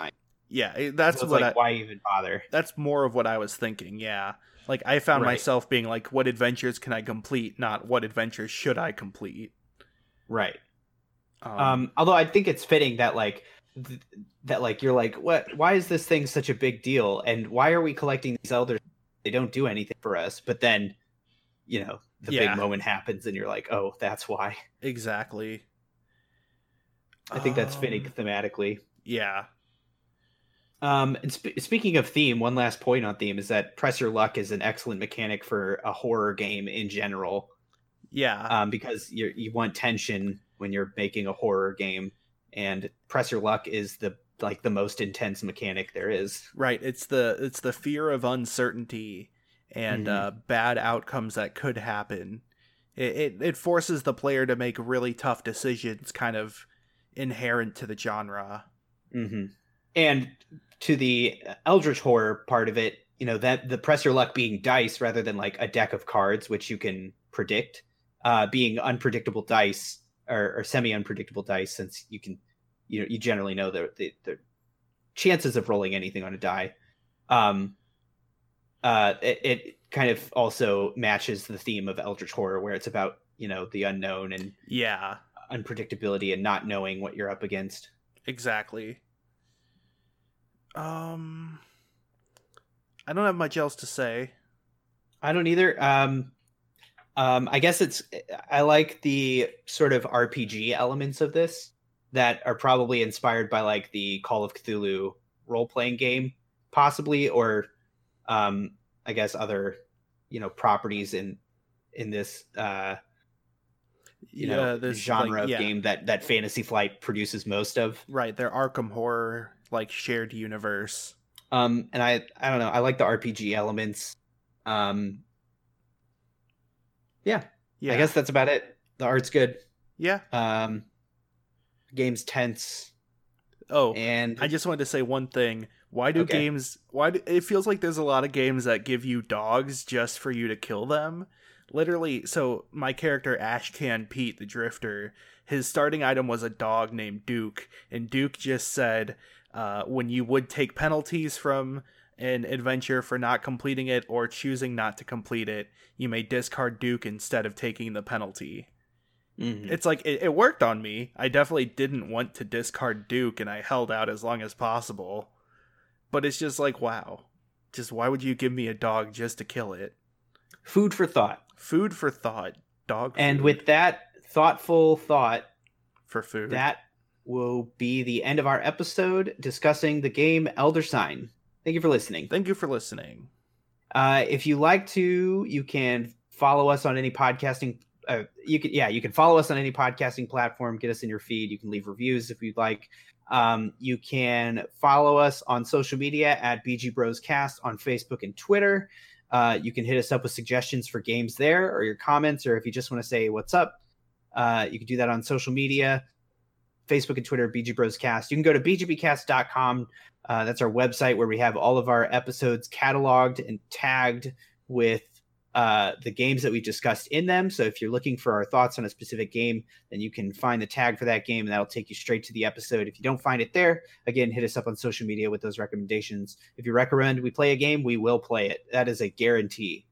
Yeah, it- that's So it's what like, I. why even bother? That's more of what I was thinking. Yeah, like I found Right. myself being like, "What adventures can I complete?" Not "What adventures should I complete?" Right. Um, Um, although I think it's fitting that like th- that like you're like, what? Why is this thing such a big deal? And why are we collecting these elders? They don't do anything for us. But then, you know, the Yeah. big moment happens, and you're like, oh, that's why. exactly. I think that's Um, fitting thematically. Yeah. Um, and sp- speaking of theme, one last point on theme is that press your luck is an excellent mechanic for a horror game in general. Yeah. Um, because you you want tension when you're making a horror game, and press your luck is the like the most intense mechanic there is. Right. It's the it's the fear of uncertainty and Mhm. uh, bad outcomes that could happen. It, it it forces the player to make really tough decisions, kind of inherent to the genre. Mm-hmm. And to the Eldritch horror part of it, you know, that the press your luck being dice rather than like a deck of cards, which you can predict, uh, being unpredictable dice or, or semi-unpredictable dice, since you can, you know, you generally know the, the, the chances of rolling anything on a die. Um, uh, it, it kind of also matches the theme of Eldritch horror, where it's about, you know, the unknown and Yeah. unpredictability and not knowing what you're up against. Exactly. Um, I don't have much else to say. I don't either. Um, um, I guess it's I like the sort of R P G elements of this that are probably inspired by like the Call of Cthulhu role playing game, possibly, or um, I guess other you know properties in in this uh, you yeah, know this genre like, of yeah, game that that Fantasy Flight produces most of. right. They're Arkham Horror like shared universe. Um, and I I don't know. I like the R P G elements. Um, yeah, Yeah. I guess that's about it. The art's good. Yeah. Um, game's tense, Oh, and I just wanted to say one thing. Why do Okay. games? Why do, it feels like there's a lot of games that give you dogs just for you to kill them? Literally, so my character Ashcan Pete the Drifter, his starting item was a dog named Duke, and Duke just said, uh, when you would take penalties from an adventure for not completing it or choosing not to complete it, you may discard Duke instead of taking the penalty. Mhm. It's like it, it worked on me. I definitely didn't want to discard Duke, and I held out as long as possible. But it's just like, wow, just why would you give me a dog just to kill it? Food for thought. Food for thought, dog. And food with that thoughtful thought, for food. that will be the end of our episode discussing the game Elder Sign. Thank you for listening. Thank you for listening. Uh, if you like to, you can follow us on any podcasting. Uh, you can, yeah, you can follow us on any podcasting platform. Get us in your feed. You can leave reviews if you'd like. Um, you can follow us on social media at B G Bros Cast on Facebook and Twitter. Uh, you can hit us up with suggestions for games there, or your comments, or if you just want to say what's up, uh, you can do that on social media, Facebook and Twitter, B G Bros Cast. You can go to b g b cast dot com. Uh, that's our website where we have all of our episodes cataloged and tagged with uh, the games that we discussed in them. So if you're looking for our thoughts on a specific game, then you can find the tag for that game, and that'll take you straight to the episode. If you don't find it there, again, hit us up on social media with those recommendations. If you recommend we play a game, we will play it. That is a guarantee.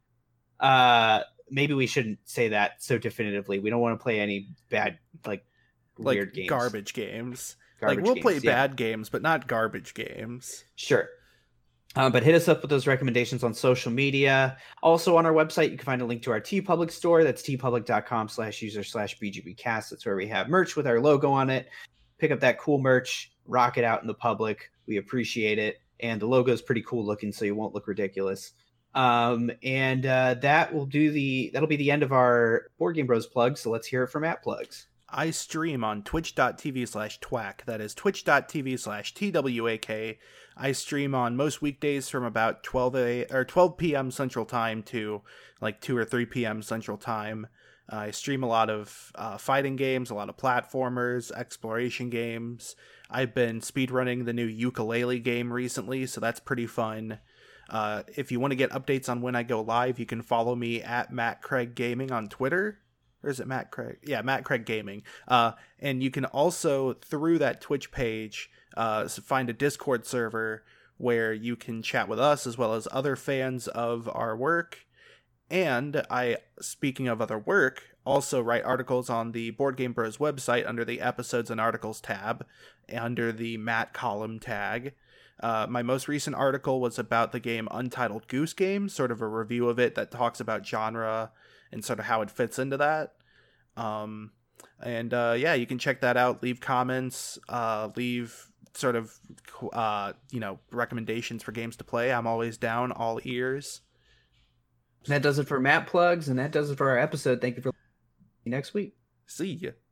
Uh, maybe we shouldn't say that so definitively. We don't want to play any bad, like, Like weird games. garbage games. Garbage like we'll games, play yeah. bad games, but not garbage games. Sure. Um, but hit us up with those recommendations on social media. Also on our website, you can find a link to our TeePublic store. That's tpublic.com slash user slash BGBcast. That's where we have merch with our logo on it. Pick up that cool merch, rock it out in the public. We appreciate it. And the logo is pretty cool looking, so you won't look ridiculous. Um, and uh, that will do the that'll be the end of our Board Game Bros plug. So let's hear it from Matt plugs. I stream on twitch.tv slash twack. That is twitch.tv slash twak. I stream on most weekdays from about twelve a or twelve p.m. Central Time to like two or three p.m. Central Time. Uh, I stream a lot of uh, fighting games, a lot of platformers, exploration games. I've been speedrunning the new ukulele game recently, so that's pretty fun. Uh, if you want to get updates on when I go live, you can follow me at Matt Craig Gaming on Twitter. Or is it Matt Craig? Yeah, Matt Craig Gaming. Uh, and you can also, through that Twitch page, uh, find a Discord server where you can chat with us as well as other fans of our work. And I, speaking of other work, also write articles on the Board Game Bros website under the Episodes and Articles tab, under the Matt column tag. Uh, my most recent article was about the game Untitled Goose Game, sort of a review of it that talks about genre and sort of how it fits into that. Um, and uh, yeah, you can check that out. Leave comments, uh, leave sort of, uh, you know, recommendations for games to play. I'm always down, all ears. And that does it for Matt plugs, and that does it for our episode. Thank you for listening. Next week. See ya.